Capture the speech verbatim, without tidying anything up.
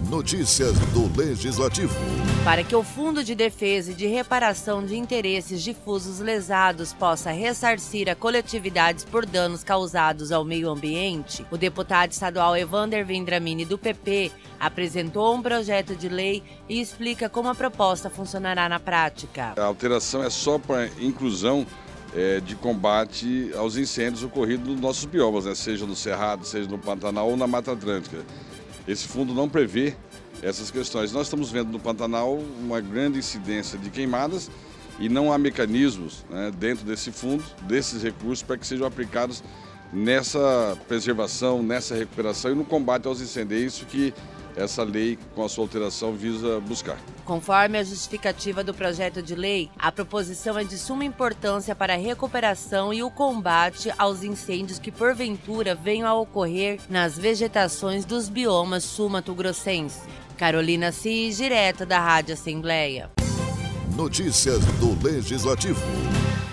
Notícias do Legislativo. Para que o Fundo de Defesa e de Reparação de Interesses Difusos Lesados possa ressarcir a coletividades por danos causados ao meio ambiente, o deputado estadual Evander Vendramini, do P P, apresentou um projeto de lei e explica como a proposta funcionará na prática. A alteração é só para inclusão é, de combate aos incêndios ocorridos nos nossos biomas, né? Seja no Cerrado, seja no Pantanal ou na Mata Atlântica. Esse fundo não prevê essas questões. Nós estamos vendo no Pantanal uma grande incidência de queimadas e não há mecanismos, né, dentro desse fundo, desses recursos, para que sejam aplicados nessa preservação, nessa recuperação e no combate aos incêndios. É isso que essa lei, com a sua alteração, visa buscar. Conforme a justificativa do projeto de lei, a proposição é de suma importância para a recuperação e o combate aos incêndios que, porventura, venham a ocorrer nas vegetações dos biomas sul-mato-grossense. Carolina Cis, direto da Rádio Assembleia. Notícias do Legislativo.